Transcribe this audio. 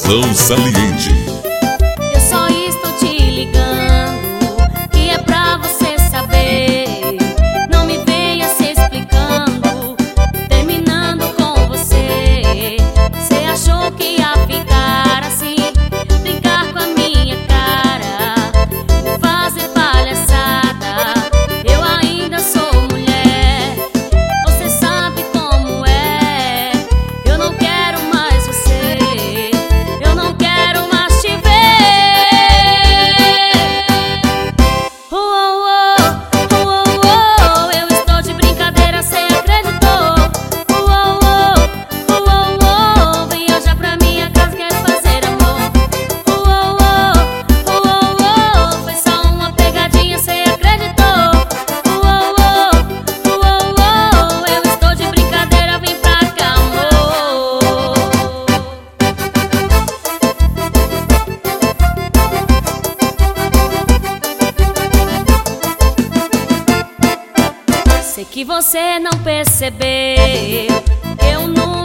Informação saliente. Eu só estou te ligando, que é pra você saber. Não me venha se explicando, terminando com você. Você achou que ia ficar assim, brincar com a minha cara, fazer palhaçada. Eu ainda sou mulher, você sabe como é. Eu não quero mais você, eu não quero mais te ver. Eu estou de brincadeira, cê acreditou? Viaja pra minha casa, quero fazer amor. Foi só uma pegadinha, cê acreditou? Eu estou de brincadeira, vem pra cá, amor. Sei que você não percebeu, eu nunca